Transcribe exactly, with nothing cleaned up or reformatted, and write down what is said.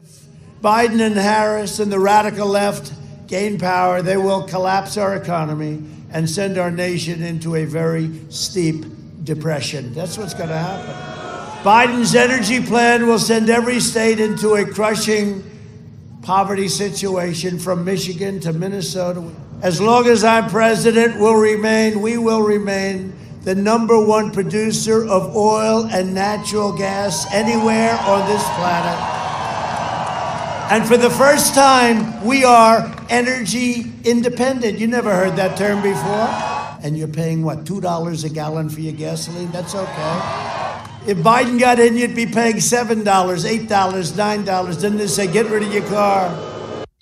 Biden and Harris and the radical left gain power, they will collapse our economy and send our nation into a very steep depression. That's what's going to happen. Biden's energy plan will send every state into a crushing poverty situation from Michigan to Minnesota. As long as I'm president, we'll remain, we will remain the number one producer of oil and natural gas anywhere on this planet. And for the first time, we are energy independent. You never heard that term before. And you're paying, what, two dollars a gallon for your gasoline? That's okay. If Biden got in, you'd be paying seven dollars, eight dollars, nine dollars. Didn't they say, get rid of your car?